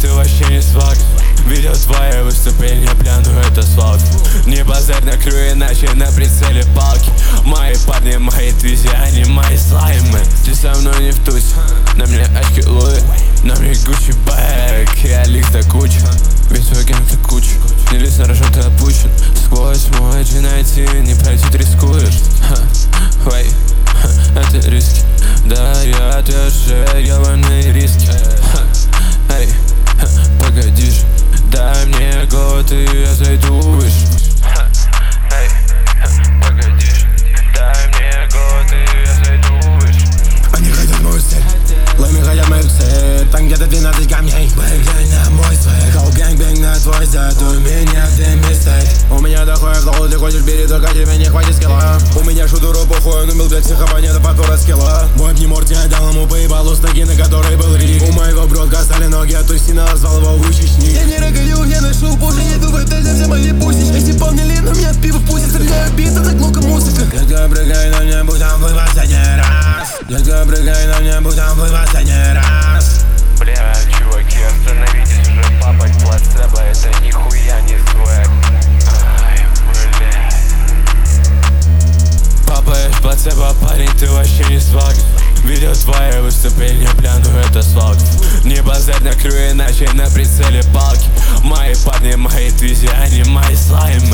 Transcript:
ты вообще не свак. Видел твое выступление, бля, ну это слав. Не базарь, накрою иначе на прицеле палки. Мои парни, мои твизи, они мои слаймы. Ты со мной не в тусе, на мне очки Луи, на мне Гуччи бэк, я лик до кучи. Весь свой гэнг-то куча, не лезь на рожон, ты опущен. Сквозь мой G19 не пройти, ты рискуешь. Вей, это риски. Да, я тоже ебаные риски. Эй, погоди ж, дай мне год и я зайду выше. Эй, погоди ж, дай мне год и я зайду выше. Они хотят мою цель, лэми хотят мою цель. Там где-то 12 камней, бэйг на мой свек. Кол гэнг-бэнг на твой зад, у меня ты мистейк. У меня такое флоу, ты хочешь бери, только тебе не хватит скилла. У меня шутеру похуй, он умел блять психопанета, покора скилла. Мой не Морти отдал ему поебалу с ноги, на которой был рик. У моего бродка стали ноги, а тусина назвал его вычечник. Я не рыгаю, не ношу пуши, не думаю, ты за все мои пуси. Эти полнили, но меня пиво пустят, стреляю биты, так лука музыка. Детка, прыгай на мне, будь там вы последний раз. Детка, прыгай на мне, будь там вы последний раз. Бля, чуваки, остановитесь уже, папать плацебо, это нихуя не свэк. Ай, бля. Папаешь плацебо, парень, ты вообще не свак. Видел твое выступление, бля, ну это слав. Не базарь, накрою иначе на прицеле палки. Мои парни, мои твизи, они мои слаймы.